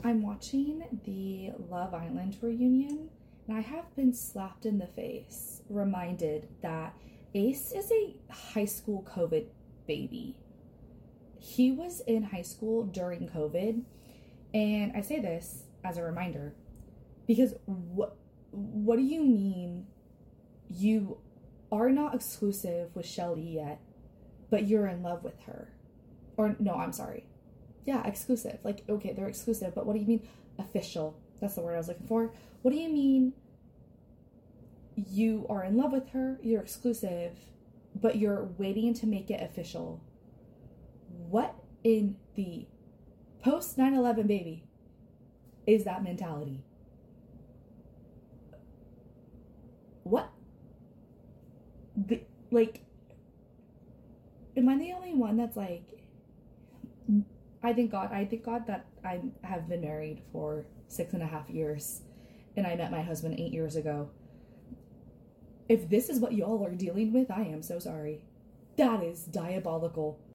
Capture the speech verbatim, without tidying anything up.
I'm watching the Love Island reunion, and I have been slapped in the face, reminded that Ace is a high school COVID baby. He was in high school during COVID, and I say this as a reminder, because what, what do you mean you are not exclusive with Shelly yet, but you're in love with her? Or, no, I'm sorry. Yeah, exclusive. Like, okay, they're exclusive, but what do you mean official? That's the word I was looking for. What do you mean you are in love with her, you're exclusive, but you're waiting to make it official? What in the post nine eleven baby is that mentality? What? The, like, am I the only one that's like, I thank God, I thank God that I have been married for six and a half years and I met my husband eight years ago. If this is what y'all are dealing with, I am so sorry. That is diabolical.